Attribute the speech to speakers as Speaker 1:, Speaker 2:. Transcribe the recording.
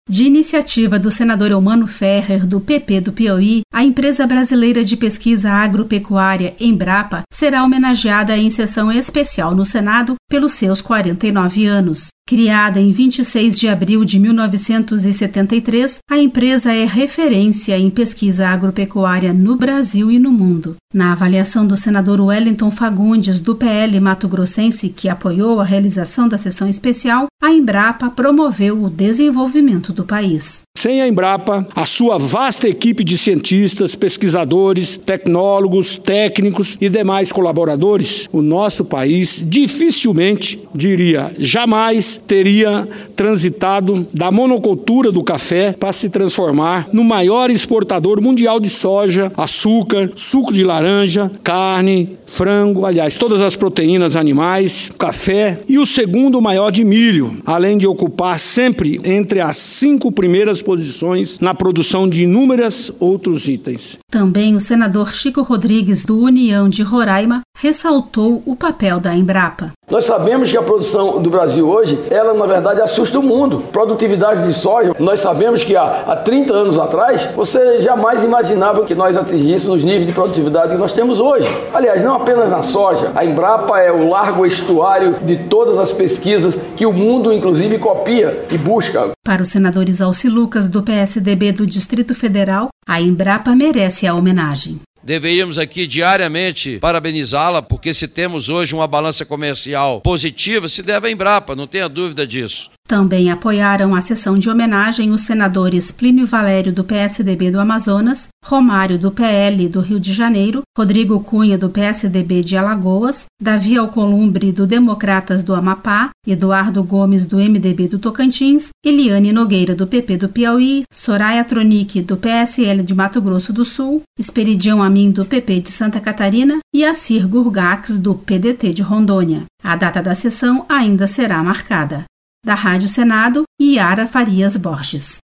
Speaker 1: De iniciativa do senador Eumano Ferrer, do PP do Piauí, a empresa brasileira de pesquisa agropecuária, Embrapa, será homenageada em sessão especial no Senado pelos seus 49 anos. Criada em 26 de abril de 1973, a empresa é referência em pesquisa agropecuária no Brasil e no mundo. Na avaliação do senador Wellington Fagundes, do PL mato-grossense, que apoiou a realização da sessão especial, a Embrapa promoveu o desenvolvimento do país.
Speaker 2: Sem a Embrapa, a sua vasta equipe de cientistas, pesquisadores, tecnólogos, técnicos e demais colaboradores, o nosso país dificilmente, jamais teria transitado da monocultura do café para se transformar no maior exportador mundial de soja, açúcar, suco de laranja, carne, frango, todas as proteínas animais, café e o segundo maior de milho, além de ocupar sempre entre as 5 primeiras posições na produção de inúmeros outros itens.
Speaker 1: Também o senador Chico Rodrigues, do União de Roraima, ressaltou o papel da Embrapa.
Speaker 3: Nós sabemos que a produção do Brasil hoje, ela na verdade assusta o mundo. Produtividade de soja, nós sabemos que há 30 anos atrás, você jamais imaginava que nós atingíssemos os níveis de produtividade que nós temos hoje. Aliás, não apenas na soja, a Embrapa é o largo estuário de todas as pesquisas que o mundo inclusive copia e busca.
Speaker 1: Para o senador Isalci Lucas, do PSDB do Distrito Federal, a Embrapa merece a homenagem.
Speaker 4: Deveríamos aqui diariamente parabenizá-la, porque se temos hoje uma balança comercial positiva, se deve à Embrapa, não tenha dúvida disso.
Speaker 1: Também apoiaram a sessão de homenagem os senadores Plínio Valério, do PSDB do Amazonas, Romário, do PL do Rio de Janeiro, Rodrigo Cunha, do PSDB de Alagoas, Davi Alcolumbre, do Democratas do Amapá, Eduardo Gomes, do MDB do Tocantins, Eliane Nogueira, do PP do Piauí, Soraya Tronic, do PSL de Mato Grosso do Sul, Esperidião Amin, do PP de Santa Catarina e Assir Gurgax, do PDT de Rondônia. A data da sessão ainda será marcada. Da Rádio Senado, Yara Farias Borges.